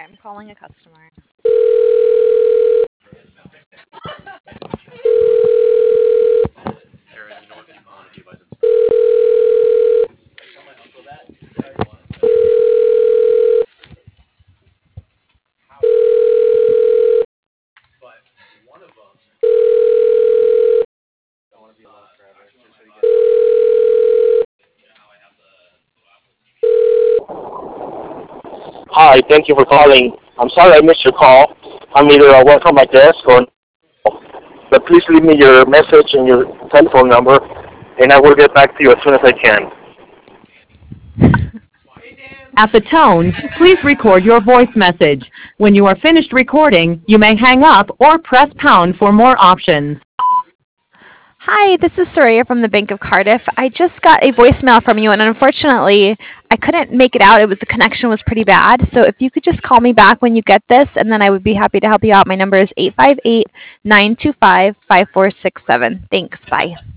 I'm calling a customer. Hi, thank you for calling. I'm sorry I missed your call. I'm either working on my desk or but please leave me your message and your telephone number, and I will get back to you as soon as I can. At the tone, please record your voice message. When you are finished recording, you may hang up or press pound for more options. Hi, this is Soraya from the Bank of Cardiff. I just got a voicemail from you, and unfortunately, I couldn't make it out. The connection was pretty bad. So if you could just call me back when you get this, and then I would be happy to help you out. My number is 858-925-5467. Thanks. Bye.